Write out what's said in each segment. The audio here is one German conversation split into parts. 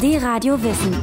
D-Radio Wissen.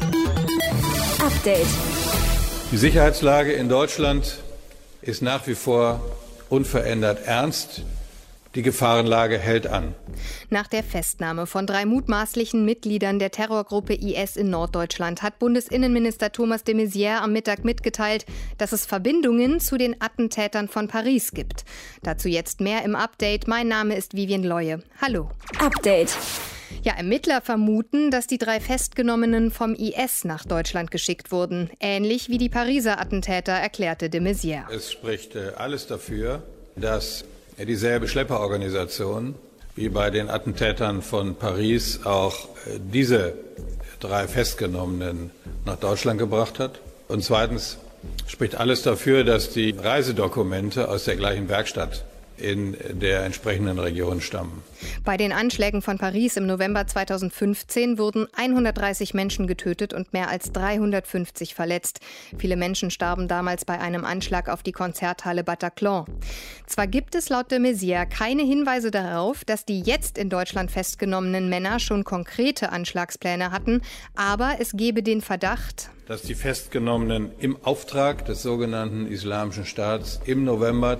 Update. Die Sicherheitslage in Deutschland ist nach wie vor unverändert ernst. Die Gefahrenlage hält an. Nach der Festnahme von 3 mutmaßlichen Mitgliedern der Terrorgruppe IS in Norddeutschland hat Bundesinnenminister Thomas de Maizière am Mittag mitgeteilt, dass es Verbindungen zu den Attentätern von Paris gibt. Dazu jetzt mehr im Update. Mein Name ist Vivian Leue. Hallo. Update. Ja, Ermittler vermuten, dass die 3 Festgenommenen vom IS nach Deutschland geschickt wurden. Ähnlich wie die Pariser Attentäter, erklärte de Maizière. Es spricht alles dafür, dass dieselbe Schlepperorganisation wie bei den Attentätern von Paris auch diese 3 Festgenommenen nach Deutschland gebracht hat. Und zweitens spricht alles dafür, dass die Reisedokumente aus der gleichen Werkstatt in der entsprechenden Region stammen. Bei den Anschlägen von Paris im November 2015 wurden 130 Menschen getötet und mehr als 350 verletzt. Viele Menschen starben damals bei einem Anschlag auf die Konzerthalle Bataclan. Zwar gibt es laut de Maizière keine Hinweise darauf, dass die jetzt in Deutschland festgenommenen Männer schon konkrete Anschlagspläne hatten, aber es gebe den Verdacht, dass die Festgenommenen im Auftrag des sogenannten Islamischen Staats im November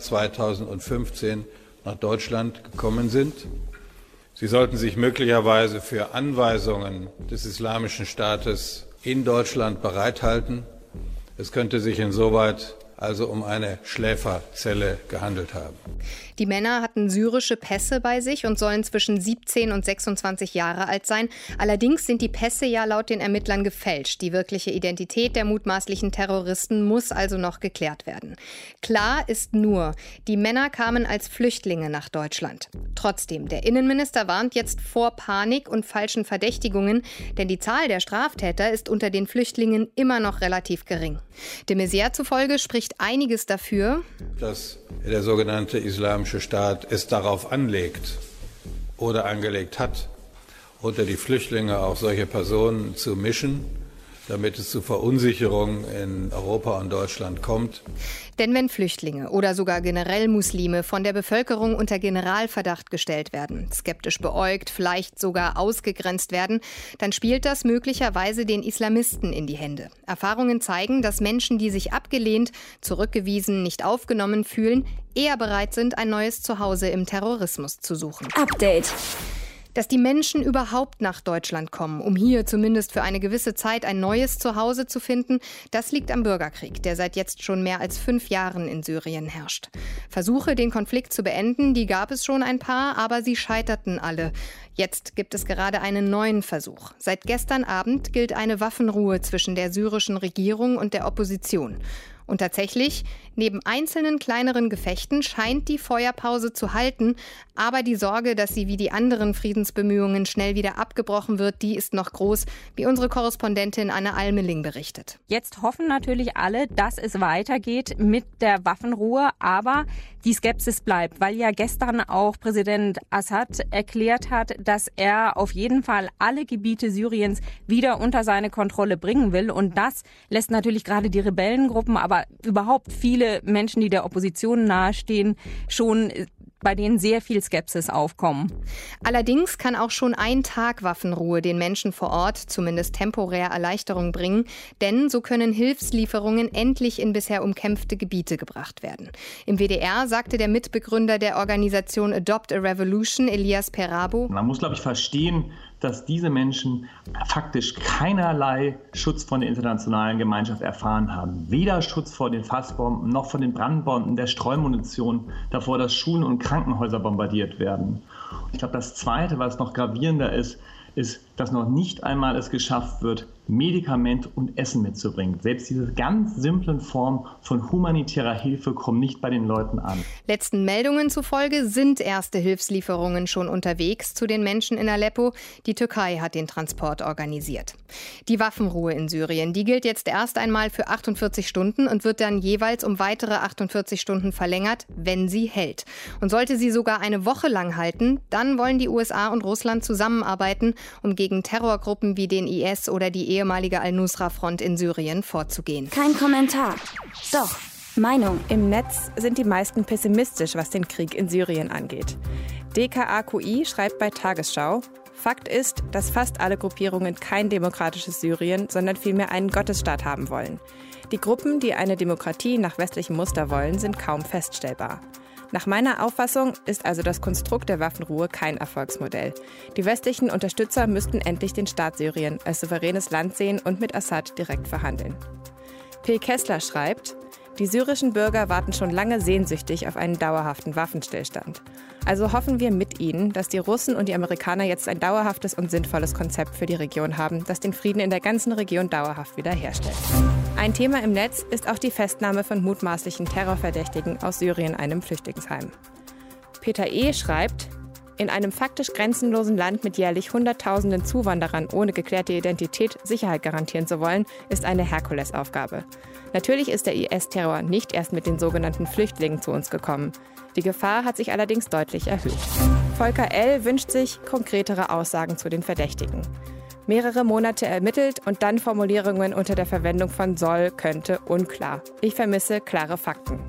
2015 nach Deutschland gekommen sind. Sie sollten sich möglicherweise für Anweisungen des Islamischen Staates in Deutschland bereithalten. Es könnte sich insoweit also um eine Schläferzelle gehandelt haben. Die Männer hatten syrische Pässe bei sich und sollen zwischen 17 und 26 Jahre alt sein. Allerdings sind die Pässe ja laut den Ermittlern gefälscht. Die wirkliche Identität der mutmaßlichen Terroristen muss also noch geklärt werden. Klar ist nur, die Männer kamen als Flüchtlinge nach Deutschland. Trotzdem, der Innenminister warnt jetzt vor Panik und falschen Verdächtigungen, denn die Zahl der Straftäter ist unter den Flüchtlingen immer noch relativ gering. De Maizière zufolge spricht einiges dafür, dass der sogenannte Islamische Staat es darauf anlegt oder angelegt hat, unter die Flüchtlinge auch solche Personen zu mischen, damit es zu Verunsicherung in Europa und Deutschland kommt. Denn wenn Flüchtlinge oder sogar generell Muslime von der Bevölkerung unter Generalverdacht gestellt werden, skeptisch beäugt, vielleicht sogar ausgegrenzt werden, dann spielt das möglicherweise den Islamisten in die Hände. Erfahrungen zeigen, dass Menschen, die sich abgelehnt, zurückgewiesen, nicht aufgenommen fühlen, eher bereit sind, ein neues Zuhause im Terrorismus zu suchen. Update. Dass die Menschen überhaupt nach Deutschland kommen, um hier zumindest für eine gewisse Zeit ein neues Zuhause zu finden, das liegt am Bürgerkrieg, der seit jetzt schon mehr als 5 Jahren in Syrien herrscht. Versuche, den Konflikt zu beenden, die gab es schon ein paar, aber sie scheiterten alle. Jetzt gibt es gerade einen neuen Versuch. Seit gestern Abend gilt eine Waffenruhe zwischen der syrischen Regierung und der Opposition. Und tatsächlich, neben einzelnen kleineren Gefechten scheint die Feuerpause zu halten. Aber die Sorge, dass sie wie die anderen Friedensbemühungen schnell wieder abgebrochen wird, die ist noch groß, wie unsere Korrespondentin Anne Almeling berichtet. Jetzt hoffen natürlich alle, dass es weitergeht mit der Waffenruhe. Aber die Skepsis bleibt, weil ja gestern auch Präsident Assad erklärt hat, dass er auf jeden Fall alle Gebiete Syriens wieder unter seine Kontrolle bringen will. Und das lässt natürlich gerade die Rebellengruppen, aber überhaupt viele Menschen, die der Opposition nahestehen, schon bei denen sehr viel Skepsis aufkommen. Allerdings kann auch schon ein Tag Waffenruhe den Menschen vor Ort zumindest temporär Erleichterung bringen, denn so können Hilfslieferungen endlich in bisher umkämpfte Gebiete gebracht werden. Im WDR sagte der Mitbegründer der Organisation Adopt a Revolution, Elias Perabo: Man muss, glaube ich, verstehen, dass diese Menschen faktisch keinerlei Schutz von der internationalen Gemeinschaft erfahren haben. Weder Schutz vor den Fassbomben noch vor den Brandbomben, der Streumunition, davor, dass Schulen und Krankenhäuser bombardiert werden. Ich glaube, das Zweite, was noch gravierender ist, dass noch nicht einmal es geschafft wird, Medikament und Essen mitzubringen. Selbst diese ganz simplen Formen von humanitärer Hilfe kommen nicht bei den Leuten an. Letzten Meldungen zufolge sind erste Hilfslieferungen schon unterwegs zu den Menschen in Aleppo. Die Türkei hat den Transport organisiert. Die Waffenruhe in Syrien, die gilt jetzt erst einmal für 48 Stunden und wird dann jeweils um weitere 48 Stunden verlängert, wenn sie hält. Und sollte sie sogar eine Woche lang halten, dann wollen die USA und Russland zusammenarbeiten, um gegen Terrorgruppen wie den IS oder die ehemalige Al-Nusra-Front in Syrien vorzugehen. Kein Kommentar. Doch, Meinung. Im Netz sind die meisten pessimistisch, was den Krieg in Syrien angeht. DKAQI schreibt bei Tagesschau: Fakt ist, dass fast alle Gruppierungen kein demokratisches Syrien, sondern vielmehr einen Gottesstaat haben wollen. Die Gruppen, die eine Demokratie nach westlichem Muster wollen, sind kaum feststellbar. Nach meiner Auffassung ist also das Konstrukt der Waffenruhe kein Erfolgsmodell. Die westlichen Unterstützer müssten endlich den Staat Syrien als souveränes Land sehen und mit Assad direkt verhandeln. P. Kessler schreibt: Die syrischen Bürger warten schon lange sehnsüchtig auf einen dauerhaften Waffenstillstand. Also hoffen wir mit ihnen, dass die Russen und die Amerikaner jetzt ein dauerhaftes und sinnvolles Konzept für die Region haben, das den Frieden in der ganzen Region dauerhaft wiederherstellt. Ein Thema im Netz ist auch die Festnahme von mutmaßlichen Terrorverdächtigen aus Syrien, einem Flüchtlingsheim. Peter E. schreibt: In einem faktisch grenzenlosen Land mit jährlich Hunderttausenden Zuwanderern ohne geklärte Identität Sicherheit garantieren zu wollen, ist eine Herkulesaufgabe. Natürlich ist der IS-Terror nicht erst mit den sogenannten Flüchtlingen zu uns gekommen. Die Gefahr hat sich allerdings deutlich erhöht. Volker L. wünscht sich konkretere Aussagen zu den Verdächtigen. Mehrere Monate ermittelt und dann Formulierungen unter der Verwendung von soll, könnte, unklar. Ich vermisse klare Fakten.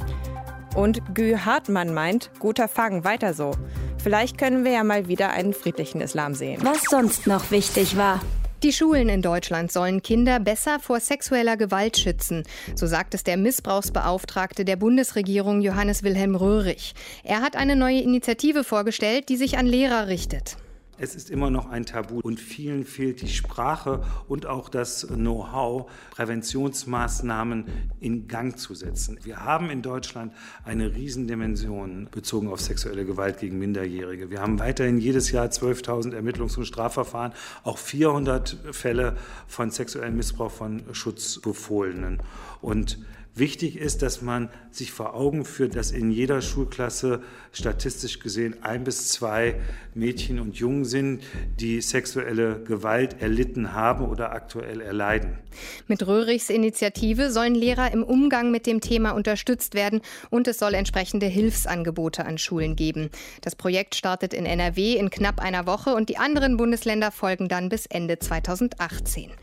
Und Gü Hartmann meint, guter Fang, weiter so. Vielleicht können wir ja mal wieder einen friedlichen Islam sehen. Was sonst noch wichtig war. Die Schulen in Deutschland sollen Kinder besser vor sexueller Gewalt schützen. So sagt es der Missbrauchsbeauftragte der Bundesregierung Johannes Wilhelm Röhrig. Er hat eine neue Initiative vorgestellt, die sich an Lehrer richtet. Es ist immer noch ein Tabu und vielen fehlt die Sprache und auch das Know-how, Präventionsmaßnahmen in Gang zu setzen. Wir haben in Deutschland eine Riesendimension bezogen auf sexuelle Gewalt gegen Minderjährige. Wir haben weiterhin jedes Jahr 12.000 Ermittlungs- und Strafverfahren, auch 400 Fälle von sexuellem Missbrauch von Schutzbefohlenen. Und wichtig ist, dass man sich vor Augen führt, dass in jeder Schulklasse statistisch gesehen 1 bis 2 Mädchen und Jungen sind, die sexuelle Gewalt erlitten haben oder aktuell erleiden. Mit Röhrigs Initiative sollen Lehrer im Umgang mit dem Thema unterstützt werden und es soll entsprechende Hilfsangebote an Schulen geben. Das Projekt startet in NRW in knapp einer Woche und die anderen Bundesländer folgen dann bis Ende 2018.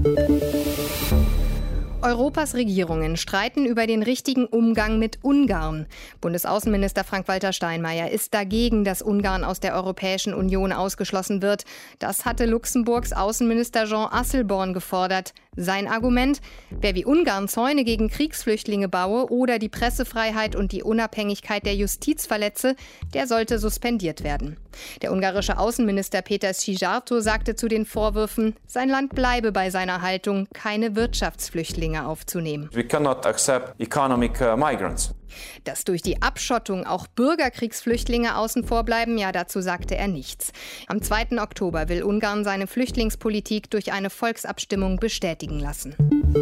Europas Regierungen streiten über den richtigen Umgang mit Ungarn. Bundesaußenminister Frank-Walter Steinmeier ist dagegen, dass Ungarn aus der Europäischen Union ausgeschlossen wird. Das hatte Luxemburgs Außenminister Jean Asselborn gefordert. Sein Argument: Wer wie Ungarn Zäune gegen Kriegsflüchtlinge baue oder die Pressefreiheit und die Unabhängigkeit der Justiz verletze, der sollte suspendiert werden. Der ungarische Außenminister Péter Szijjártó sagte zu den Vorwürfen, sein Land bleibe bei seiner Haltung, keine Wirtschaftsflüchtlinge aufzunehmen. We cannot accept economic migrants. Dass durch die Abschottung auch Bürgerkriegsflüchtlinge außen vor bleiben, ja, dazu sagte er nichts. Am 2. Oktober will Ungarn seine Flüchtlingspolitik durch eine Volksabstimmung bestätigen lassen.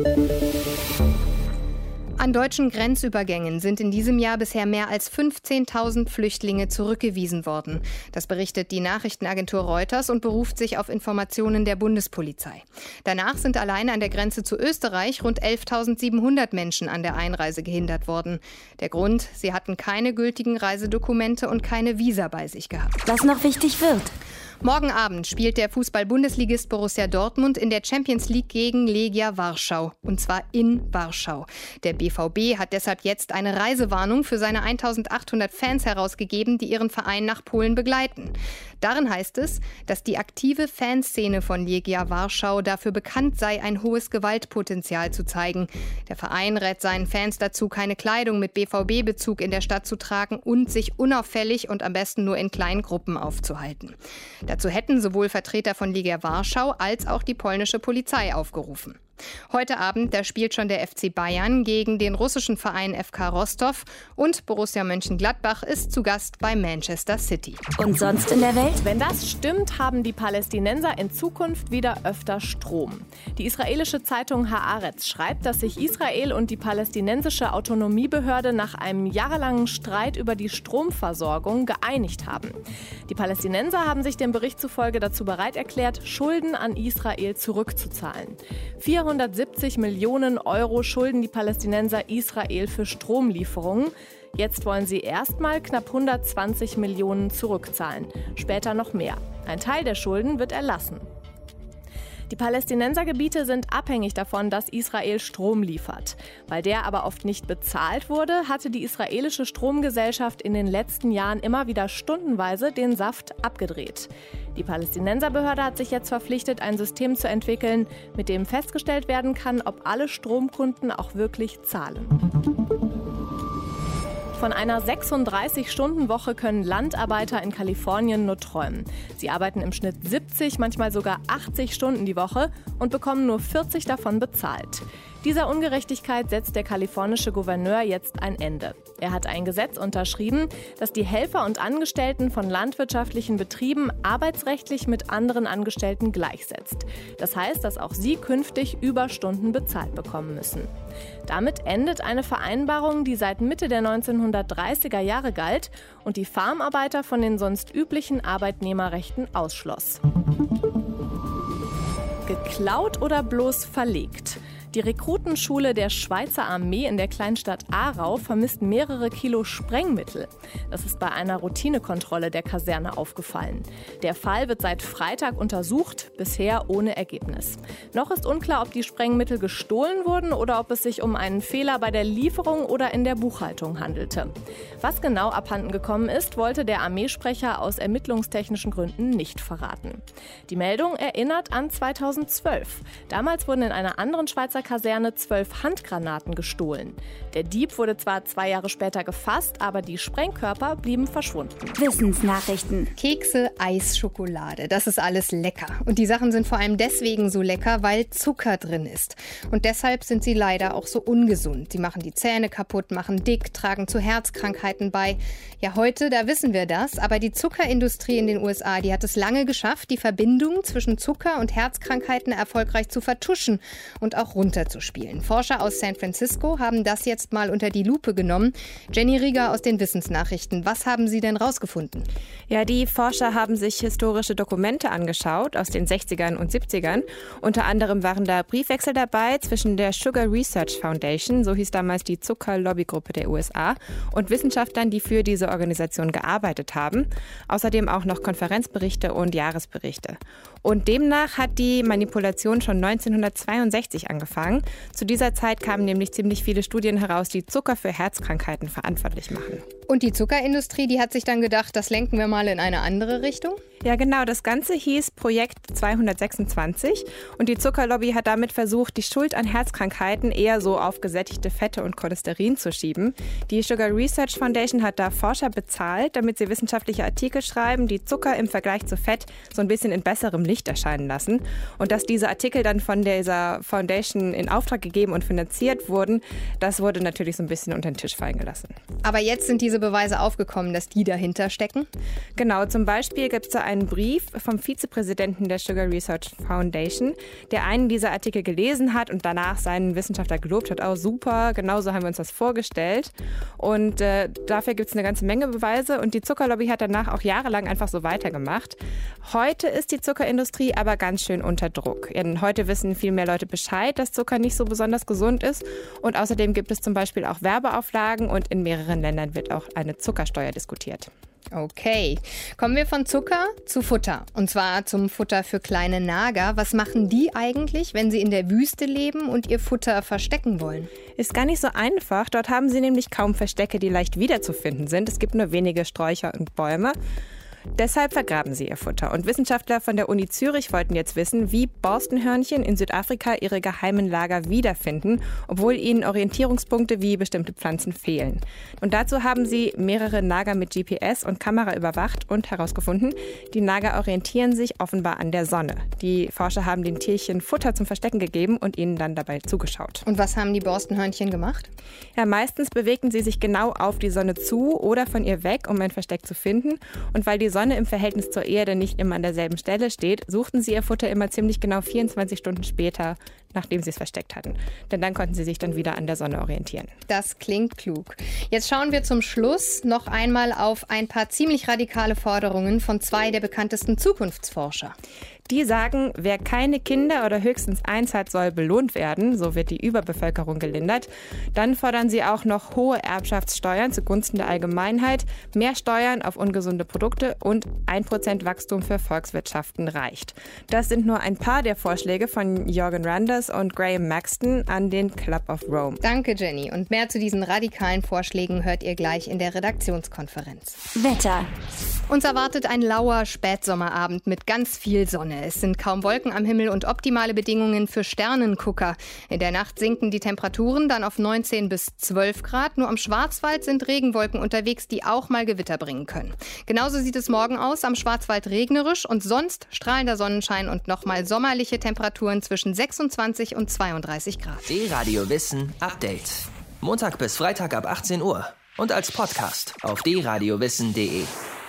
An deutschen Grenzübergängen sind in diesem Jahr bisher mehr als 15.000 Flüchtlinge zurückgewiesen worden. Das berichtet die Nachrichtenagentur Reuters und beruft sich auf Informationen der Bundespolizei. Danach sind allein an der Grenze zu Österreich rund 11.700 Menschen an der Einreise gehindert worden. Der Grund: Sie hatten keine gültigen Reisedokumente und keine Visa bei sich gehabt. Was noch wichtig wird. Morgen Abend spielt der Fußball-Bundesligist Borussia Dortmund in der Champions League gegen Legia Warschau. Und zwar in Warschau. Der BVB hat deshalb jetzt eine Reisewarnung für seine 1.800 Fans herausgegeben, die ihren Verein nach Polen begleiten. Darin heißt es, dass die aktive Fanszene von Legia Warschau dafür bekannt sei, ein hohes Gewaltpotenzial zu zeigen. Der Verein rät seinen Fans dazu, keine Kleidung mit BVB-Bezug in der Stadt zu tragen und sich unauffällig und am besten nur in kleinen Gruppen aufzuhalten. Dazu hätten sowohl Vertreter von Legia Warschau als auch die polnische Polizei aufgerufen. Heute Abend, da spielt schon der FC Bayern gegen den russischen Verein FK Rostov und Borussia Mönchengladbach ist zu Gast bei Manchester City. Und sonst in der Welt? Wenn das stimmt, haben die Palästinenser in Zukunft wieder öfter Strom. Die israelische Zeitung Haaretz schreibt, dass sich Israel und die palästinensische Autonomiebehörde nach einem jahrelangen Streit über die Stromversorgung geeinigt haben. Die Palästinenser haben sich dem Bericht zufolge dazu bereit erklärt, Schulden an Israel zurückzuzahlen. 470 Millionen Euro schulden die Palästinenser Israel für Stromlieferungen. Jetzt wollen sie erstmal knapp 120 Millionen zurückzahlen. Später noch mehr. Ein Teil der Schulden wird erlassen. Die Palästinensergebiete sind abhängig davon, dass Israel Strom liefert. Weil der aber oft nicht bezahlt wurde, hatte die israelische Stromgesellschaft in den letzten Jahren immer wieder stundenweise den Saft abgedreht. Die Palästinenserbehörde hat sich jetzt verpflichtet, ein System zu entwickeln, mit dem festgestellt werden kann, ob alle Stromkunden auch wirklich zahlen. Von einer 36-Stunden-Woche können Landarbeiter in Kalifornien nur träumen. Sie arbeiten im Schnitt 70, manchmal sogar 80 Stunden die Woche und bekommen nur 40 davon bezahlt. Dieser Ungerechtigkeit setzt der kalifornische Gouverneur jetzt ein Ende. Er hat ein Gesetz unterschrieben, das die Helfer und Angestellten von landwirtschaftlichen Betrieben arbeitsrechtlich mit anderen Angestellten gleichsetzt. Das heißt, dass auch sie künftig Überstunden bezahlt bekommen müssen. Damit endet eine Vereinbarung, die seit Mitte der 1930er Jahre galt und die Farmarbeiter von den sonst üblichen Arbeitnehmerrechten ausschloss. Geklaut oder bloß verlegt? Die Rekrutenschule der Schweizer Armee in der Kleinstadt Aarau vermisst mehrere Kilo Sprengmittel. Das ist bei einer Routinekontrolle der Kaserne aufgefallen. Der Fall wird seit Freitag untersucht, bisher ohne Ergebnis. Noch ist unklar, ob die Sprengmittel gestohlen wurden oder ob es sich um einen Fehler bei der Lieferung oder in der Buchhaltung handelte. Was genau abhanden gekommen ist, wollte der Armeesprecher aus ermittlungstechnischen Gründen nicht verraten. Die Meldung erinnert an 2012. Damals wurden in einer anderen Schweizer Kaserne 12 Handgranaten gestohlen. Der Dieb wurde zwar 2 Jahre später gefasst, aber die Sprengkörper blieben verschwunden. Wissensnachrichten. Kekse, Eis, Schokolade, das ist alles lecker. Und die Sachen sind vor allem deswegen so lecker, weil Zucker drin ist. Und deshalb sind sie leider auch so ungesund. Sie machen die Zähne kaputt, machen dick, tragen zu Herzkrankheiten bei. Ja, heute, da wissen wir das. Aber die Zuckerindustrie in den USA, die hat es lange geschafft, die Verbindung zwischen Zucker und Herzkrankheiten erfolgreich zu vertuschen und auch runterzuspielen. Forscher aus San Francisco haben das jetzt mal unter die Lupe genommen. Jenny Rieger aus den Wissensnachrichten. Was haben Sie denn rausgefunden? Ja, die Forscher haben sich historische Dokumente angeschaut aus den 60ern und 70ern. Unter anderem waren da Briefwechsel dabei zwischen der Sugar Research Foundation, so hieß damals die Zuckerlobbygruppe der USA, und Wissenschaftlern, die für diese Organisation gearbeitet haben. Außerdem auch noch Konferenzberichte und Jahresberichte. Und demnach hat die Manipulation schon 1962 angefangen. Zu dieser Zeit kamen nämlich ziemlich viele Studien heraus, die Zucker für Herzkrankheiten verantwortlich machen. Und die Zuckerindustrie, die hat sich dann gedacht, das lenken wir mal in eine andere Richtung? Ja, genau. Das Ganze hieß Projekt 226 und die Zuckerlobby hat damit versucht, die Schuld an Herzkrankheiten eher so auf gesättigte Fette und Cholesterin zu schieben. Die Sugar Research Foundation hat da Forscher bezahlt, damit sie wissenschaftliche Artikel schreiben, die Zucker im Vergleich zu Fett so ein bisschen in besserem Licht erscheinen lassen. Und dass diese Artikel dann von dieser Foundation in Auftrag gegeben und finanziert wurden, das wurde natürlich so ein bisschen unter den Tisch fallen gelassen. Aber jetzt sind diese Beweise aufgekommen, dass die dahinter stecken? Genau, zum Beispiel gibt es da einen Brief vom Vizepräsidenten der Sugar Research Foundation, der einen dieser Artikel gelesen hat und danach seinen Wissenschaftler gelobt hat. Oh, super, genauso haben wir uns das vorgestellt. Und dafür gibt es eine ganze Menge Beweise und die Zuckerlobby hat danach auch jahrelang einfach so weitergemacht. Heute ist die Zuckerindustrie aber ganz schön unter Druck. Denn heute wissen viel mehr Leute Bescheid, dass Zucker nicht so besonders gesund ist. Und außerdem gibt es zum Beispiel auch Werbeauflagen und in mehreren Ländern wird auch eine Zuckersteuer diskutiert. Okay, kommen wir von Zucker zu Futter. Und zwar zum Futter für kleine Nager. Was machen die eigentlich, wenn sie in der Wüste leben und ihr Futter verstecken wollen? Ist gar nicht so einfach. Dort haben sie nämlich kaum Verstecke, die leicht wiederzufinden sind. Es gibt nur wenige Sträucher und Bäume. Deshalb vergraben sie ihr Futter. Und Wissenschaftler von der Uni Zürich wollten jetzt wissen, wie Borstenhörnchen in Südafrika ihre geheimen Lager wiederfinden, obwohl ihnen Orientierungspunkte wie bestimmte Pflanzen fehlen. Und dazu haben sie mehrere Nager mit GPS und Kamera überwacht und herausgefunden, die Nager orientieren sich offenbar an der Sonne. Die Forscher haben den Tierchen Futter zum Verstecken gegeben und ihnen dann dabei zugeschaut. Und was haben die Borstenhörnchen gemacht? Ja, meistens bewegten sie sich genau auf die Sonne zu oder von ihr weg, um ein Versteck zu finden. Und weil die Sonne im Verhältnis zur Erde nicht immer an derselben Stelle steht, suchten sie ihr Futter immer ziemlich genau 24 Stunden später, nachdem sie es versteckt hatten. Denn dann konnten sie sich dann wieder an der Sonne orientieren. Das klingt klug. Jetzt schauen wir zum Schluss noch einmal auf ein paar ziemlich radikale Forderungen von 2 der bekanntesten Zukunftsforscher. Die sagen, wer keine Kinder oder höchstens eins hat, soll belohnt werden. So wird die Überbevölkerung gelindert. Dann fordern sie auch noch hohe Erbschaftssteuern zugunsten der Allgemeinheit, mehr Steuern auf ungesunde Produkte und 1% Wachstum für Volkswirtschaften reicht. Das sind nur ein paar der Vorschläge von Jorgen Randers und Graham Maxton an den Club of Rome. Danke, Jenny. Und mehr zu diesen radikalen Vorschlägen hört ihr gleich in der Redaktionskonferenz. Wetter. Uns erwartet ein lauer Spätsommerabend mit ganz viel Sonne. Es sind kaum Wolken am Himmel und optimale Bedingungen für Sternengucker. In der Nacht sinken die Temperaturen dann auf 19 bis 12 Grad. Nur am Schwarzwald sind Regenwolken unterwegs, die auch mal Gewitter bringen können. Genauso sieht es morgen aus. Am Schwarzwald regnerisch und sonst strahlender Sonnenschein und nochmal sommerliche Temperaturen zwischen 26 und 32 Grad. D-Radio Wissen Update. Montag bis Freitag ab 18 Uhr. Und als Podcast auf drradiowissen.de.